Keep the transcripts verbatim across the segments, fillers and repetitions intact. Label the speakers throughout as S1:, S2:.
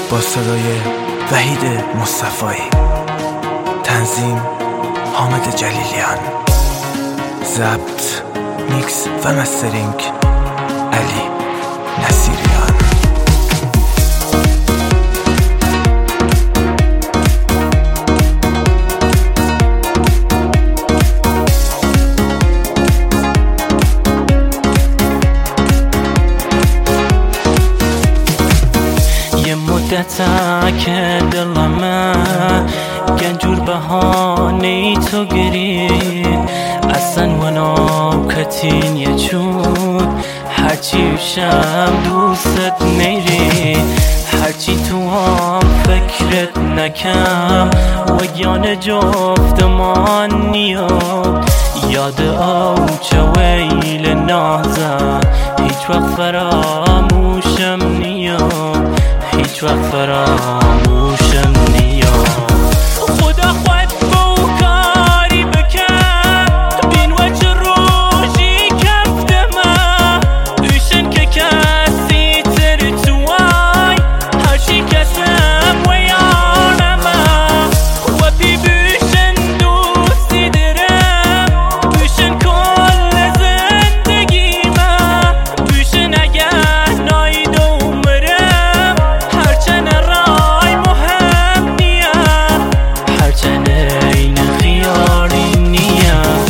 S1: با صدای وحید مصطفایی، تنظیم حامد جلیلیان، ضبط، میکس و مسترینگ علی نصیریان.
S2: مدتا که دلمه گنجور بهانه تو گرید اصلا ونام کتین یه چود هرچی شم دوست نیری هرچی تو هم فکرت نکم و گیان جفتمان نیاد یاد او چه ویل نازم هیچ وقت فراموشم نیاد هیچ وقت فراموشم نیاد. خدا خواهد بو کاری بکن بین وجه روشی کفت من دوشن که کسی تر توای هرچی کسم و یانم و بی بوشن دوستی درم بوشن کل زندگی من بوشن اگر ناید عمرم هرچن رای مهم نیم هرچن این خیالی نیم.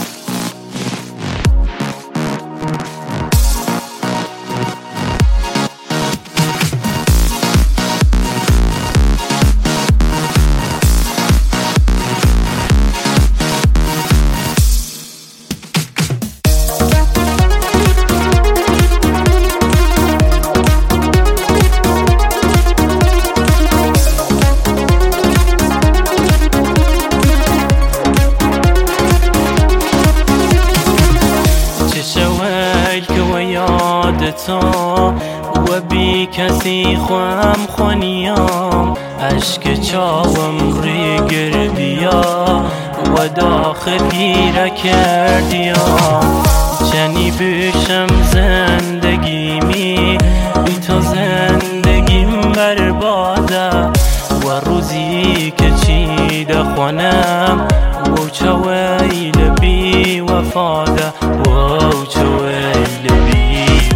S2: تو و بی کسی خوام خونیام عشق چاوم ریگر بیا و داخل گیره کردیام چنی بشم زندگی می بی تو زندگیم برباده و روزی که چیده خونم و چه ویل بی وفاده و چه ویل بی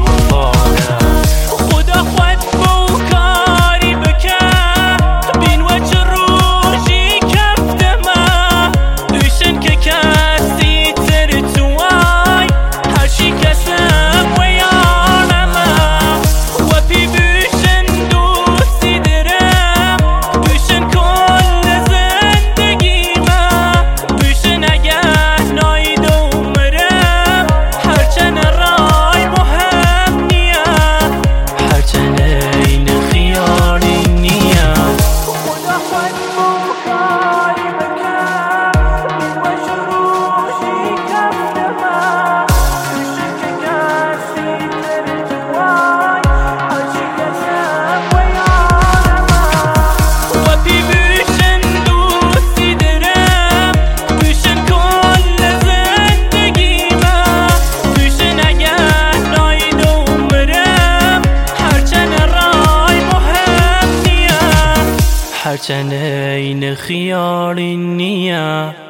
S2: خدا خواهد بو کاری بکن بین وجه روشی کفت من دوشن که کسی تر توای هرچی کسم و یانم و بی بوشن دوستی درم بوشن کل زندگی من بوشن اگر ناید عمرم هرچن رای مهم نیم هرچن این خیالی نیم. خدا خواهد بو کاری بکن بین وجه روشی کفت من دوشن که کسی تر توای هرچی کسم و یانم و بی بوشن دوستی درم بوشن کل زندگی من بوشن اگر ناید عمرم هرچن رای مهم نیم هرچن این خیالی نیم.